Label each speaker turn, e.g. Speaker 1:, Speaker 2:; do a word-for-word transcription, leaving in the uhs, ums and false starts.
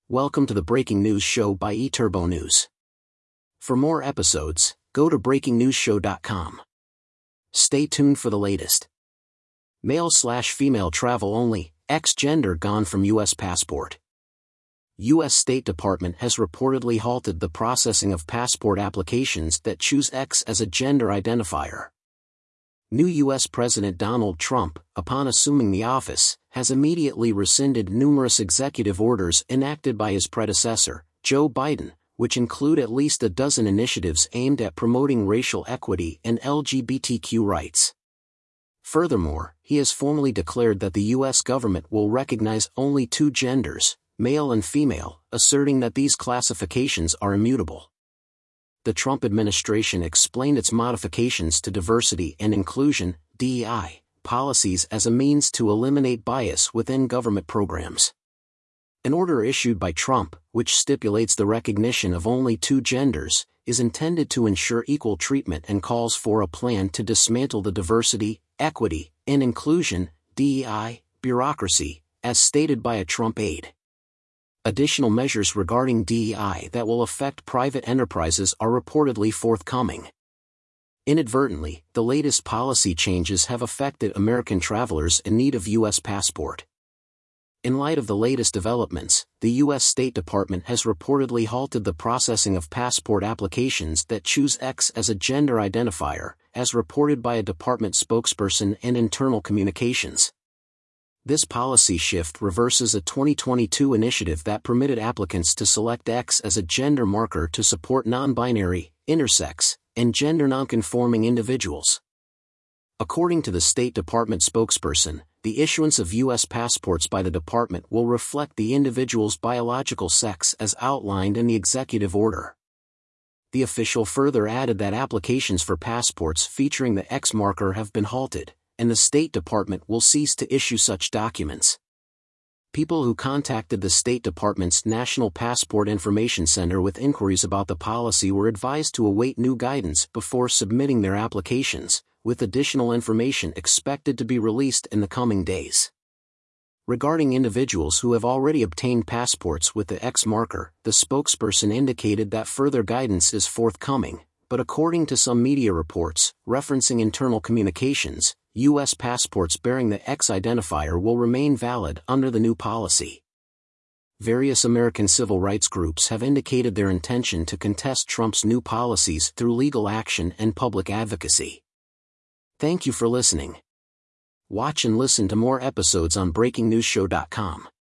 Speaker 1: Welcome to the Breaking News Show by eTurbo News. For more episodes, go to breaking news show dot com. Stay tuned for the latest. Male slash female travel only, X gender gone from U S passport. U S State Department has reportedly halted the processing of passport applications that choose X as a gender identifier. New U S President Donald Trump, upon assuming the office, has immediately rescinded numerous executive orders enacted by his predecessor, Joe Biden, which include at least a dozen initiatives aimed at promoting racial equity and L G B T Q rights. Furthermore, he has formally declared that the U S government will recognize only two genders, male and female, asserting that these classifications are immutable. The Trump administration explained its modifications to diversity and inclusion (D E I) policies as a means to eliminate bias within government programs. An order issued by Trump, which stipulates the recognition of only two genders, is intended to ensure equal treatment and calls for a plan to dismantle the diversity, equity, and inclusion (D E I) bureaucracy, as stated by a Trump aide. Additional measures regarding D E I that will affect private enterprises are reportedly forthcoming. Inadvertently, the latest policy changes have affected American travelers in need of U S passport. In light of the latest developments, the U S State Department has reportedly halted the processing of passport applications that choose X as a gender identifier, as reported by a department spokesperson and internal communications. This policy shift reverses a twenty twenty-two initiative that permitted applicants to select X as a gender marker to support non-binary, intersex, and gender nonconforming individuals. According to the State Department spokesperson, the issuance of U S passports by the department will reflect the individual's biological sex as outlined in the executive order. The official further added that applications for passports featuring the X marker have been halted, and the State Department will cease to issue such documents. People who contacted the State Department's National Passport Information Center with inquiries about the policy were advised to await new guidance before submitting their applications, with additional information expected to be released in the coming days. Regarding individuals who have already obtained passports with the X marker, the spokesperson indicated that further guidance is forthcoming, but according to some media reports, referencing internal communications, U S passports bearing the X identifier will remain valid under the new policy. Various American civil rights groups have indicated their intention to contest Trump's new policies through legal action and public advocacy. Thank you for listening. Watch and listen to more episodes on breaking news show dot com.